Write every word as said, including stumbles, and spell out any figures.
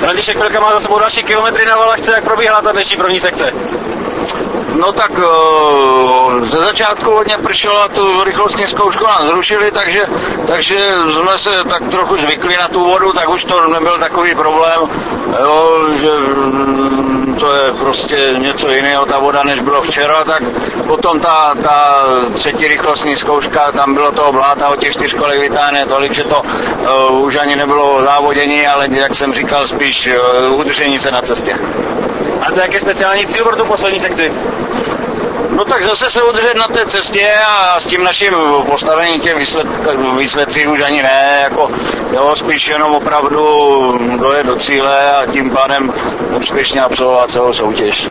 František Pilka má za sebou další kilometry na Valašce, jak probíhala ta dnešní první sekce? No tak ze začátku hodně pršelo a tu rychlostní zkoušku nám zrušili, takže, takže jsme se tak trochu zvykli na tu vodu, tak už to nebyl takový problém, jo, že to je prostě něco jiného ta voda, než bylo včera, tak potom ta, ta třetí rychlostní zkouška, tam bylo toho bláta od těch čtyř kolek vytáhne tolik, že to uh, už ani nebylo závodění, ale jak jsem říkal, spíš uh, udržení se na cestě. A to jaký speciální cíl pro tu poslední sekci? No tak zase se udržet na té cestě a s tím naším postavením těch výsled, výsledcích už ani ne, jako jo, spíš jenom opravdu dojet do cíle a tím pádem úspěšně absolvovat celou soutěž.